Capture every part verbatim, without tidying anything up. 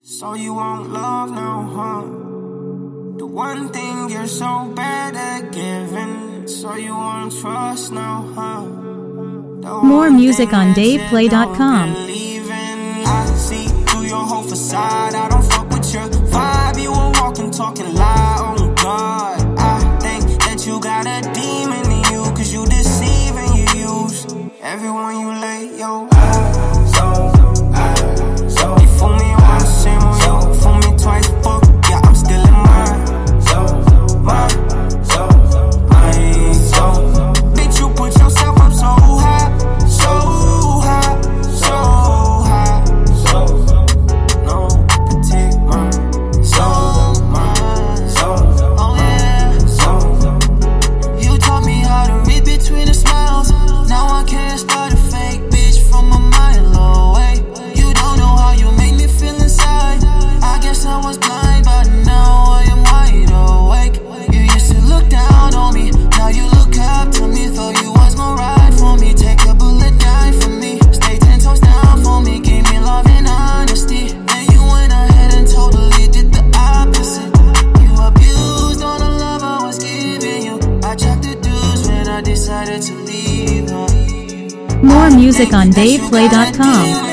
So you want love now, huh? The one thing you're so bad at giving. So you want trust now, huh? More music on Dave Play dot com. I see through your whole facade. I don't fuck with your vibe. You were walking, talking lie. Oh God, I think that you got a demon in you, cause you deceive and you use everyone you lay your eyes on. So you fool me once and you fool me twice. Fuck yeah, I'm still in mine. So mine, so mine, so bitch, you put yourself up so high, so high, so high, so no petite mine, so mine, so oh yeah, so you taught me how to read between the smiles. Now I can't spot a fake bitch from a mile away. You don't know how you make me feel inside. I guess I was blind, but now I am wide awake. You used to look down on me, now you look up to me. Thought you was gonna ride for me, take a bullet, die for me. Stay ten toes down for me, gave me love and honesty. Then you went ahead and totally did the opposite. You abused all the love I was giving you. I checked the dues when I decided to leave her. More music on Dave Play dot com.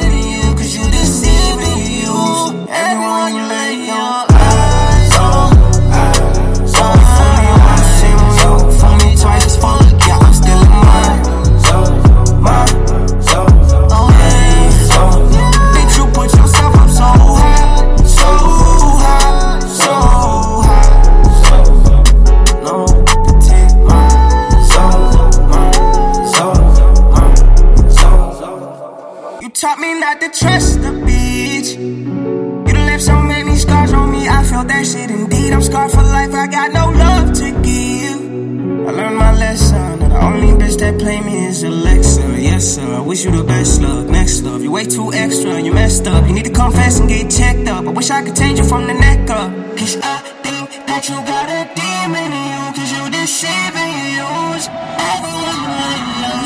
Taught me not to trust the bitch. You done left so many scars on me, I felt that shit indeed. I'm scarred for life, I got no love to give. I learned my lesson, the only bitch that play me is Alexa. Yes sir, I wish you the best luck. Next love, you way too extra, you messed up. You need to confess and get checked up. I wish I could change you from the neck up. Cause I think that you got a demon in you, cause you deceive and you use everyone like you.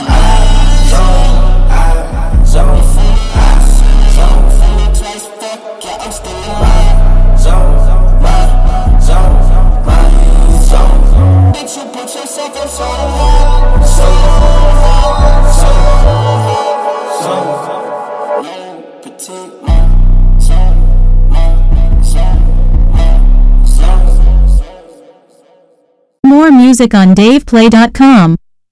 More music on Dave Play dot com.